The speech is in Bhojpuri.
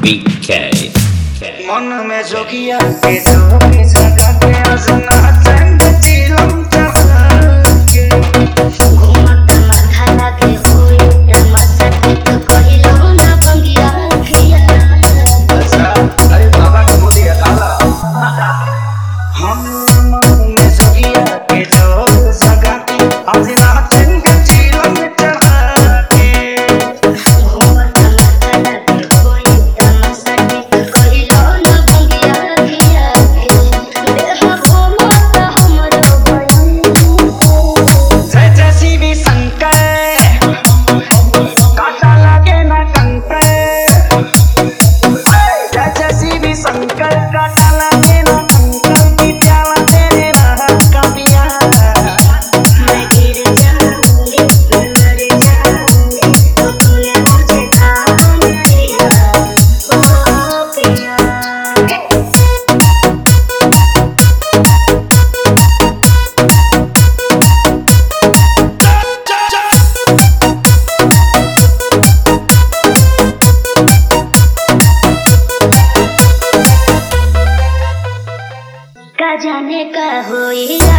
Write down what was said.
BK मन में जोगिया के जोगी सगा के असना संग चिलम चके घूमत माथा लागे होई तमाशा तो कहिलो ना बंगिया खिया अच्छा अरे बाबा को दिया काला हम मन में जोगिया के जोगी सगा के असना संग चिलम चके घूमत माथा लागे होई तमाशा तो कहिलो ना बंगिया खिया देह घूमत हमरो बड़ी जय जय शिव शंकर काटा लगे ना कंकर जय जय शिव शंकर काटा लगे ना कंकर की प्याला तेरे रहा कबिया मैं गिर जाऊंगी मर जाऊंगी तो तूने मुझे थाम लिया ओ पिया का जाने का होई